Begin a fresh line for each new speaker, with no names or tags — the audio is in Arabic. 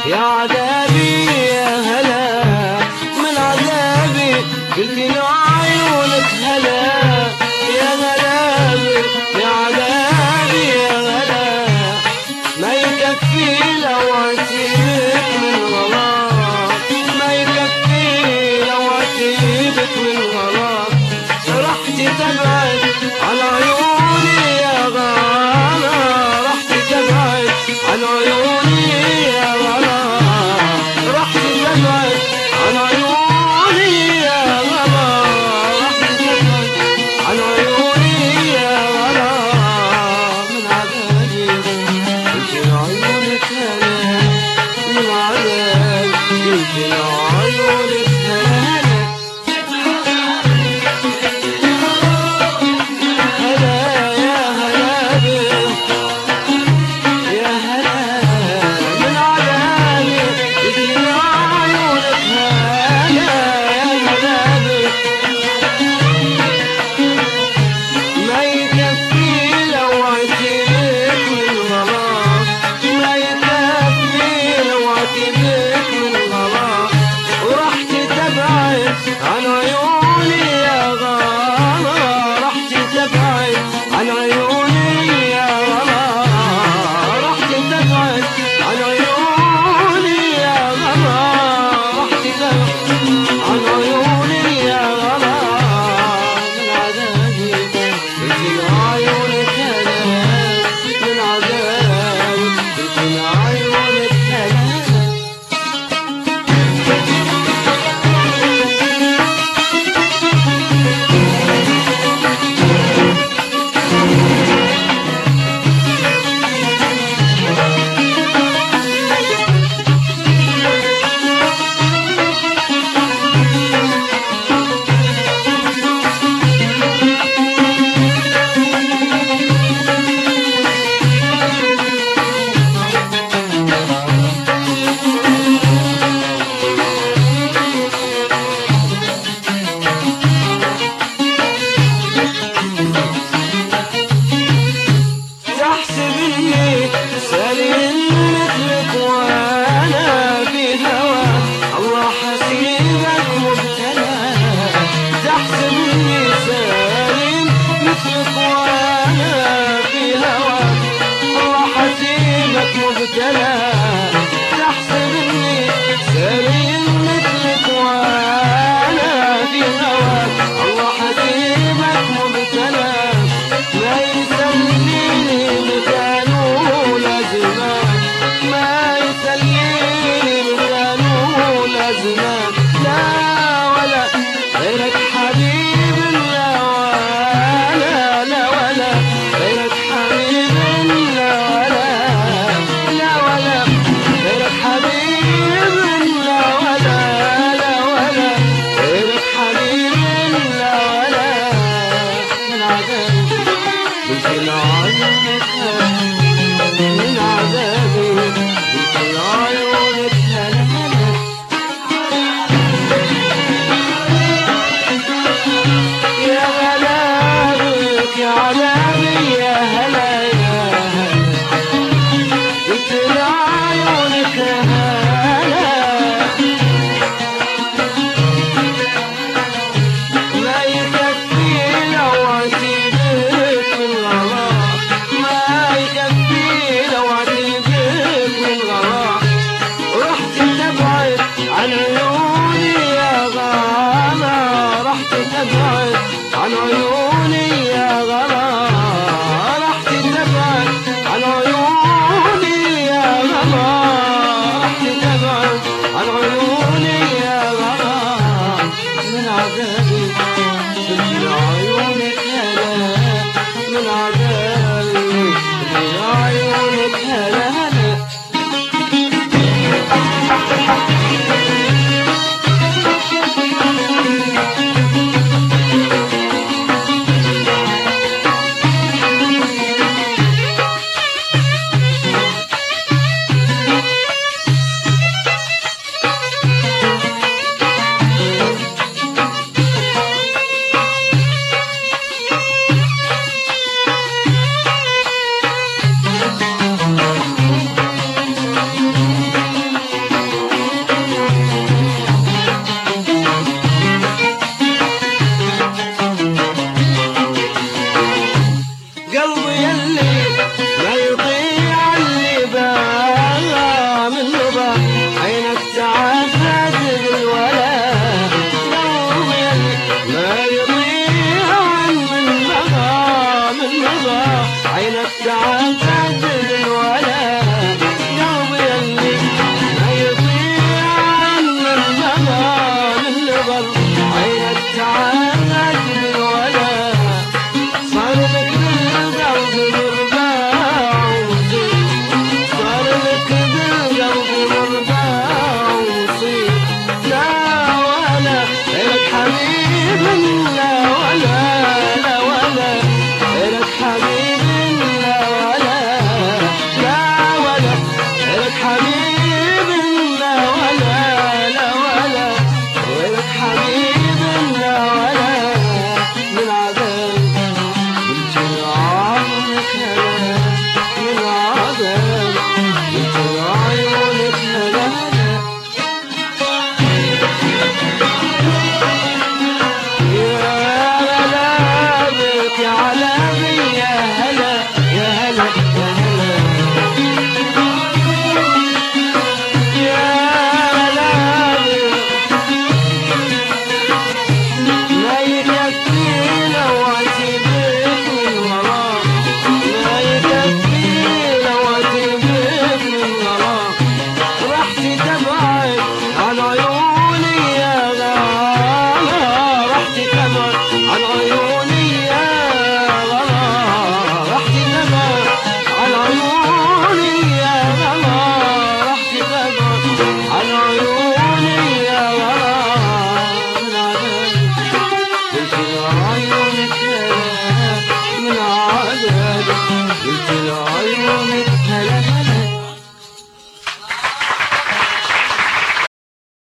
يا عذابي يا هلا من عذابي قلت له عيونك هلا يا غلابي يا عذابي يا هلا ما يكفي لو عتيبك من غلط ما يكفي لو عتيبك من غلط رحت تبعد عن عيوني يا غلا رحت تبعد عن عيوني يا غلا رحت تبعد عن عيوني يا غلا رحت تبعد عن عيوني يا غلا من عذابي قلت لعيونك هلا من عذاب قلت لعيونك هلا عن عيوني يا غلا رحت تبعد عن عيوني يا غلا رحت تبعد عن عيوني يا غلا رحت تبعد عن عيوني يا غلا من عذابي قلت لعيونك هلا من عذابي قلت لعيونك هلا مبتلى تحسبني سليم مثلك وانا في هواك الله حسيبك مبتلى ما يسليني مكانه لازمان ما يسليني مكانه لازمان لا ولا غيرك حبيب لا ولا لا ولا غيرك حبيب لا ولا حبيب لا ولا لا ولا غيرك حبيب لا ولا من عذابي قلت لعيونك من عذابي قلت لعيونك هلا يا غلابك يا عذابي يا هلا يا هلا قلت لعيونك هلا ما يكفي لو عتيبك من غلط ما يكفي لو عتيبك من غلط رحت تبعد عن عيوني يا غلا رحت تبعد عن عيوني يا غلا رحت تبعد عن عيوني يا غلا رحت تبعد عن عيوني يا غلا من عذابي قلت لعيونك هلا من عذابي قلت لعيونك هلا لعيونك هلا من عدد قلت لعيونك هلا